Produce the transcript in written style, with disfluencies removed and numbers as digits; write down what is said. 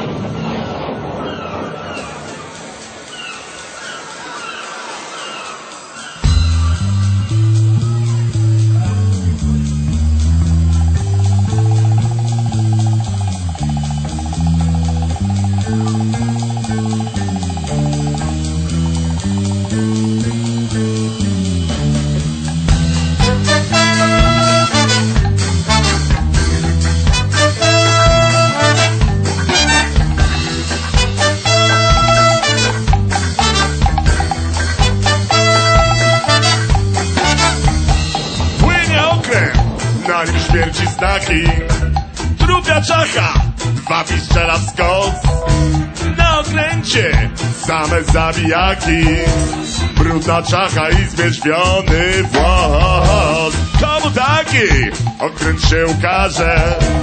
Na nim śmierci znaki, trupia czacha, wabi strzela w skos. Na okręcie same zabijaki, brudna czacha i zwierzwiony włos. Komu taki okręt się ukaże?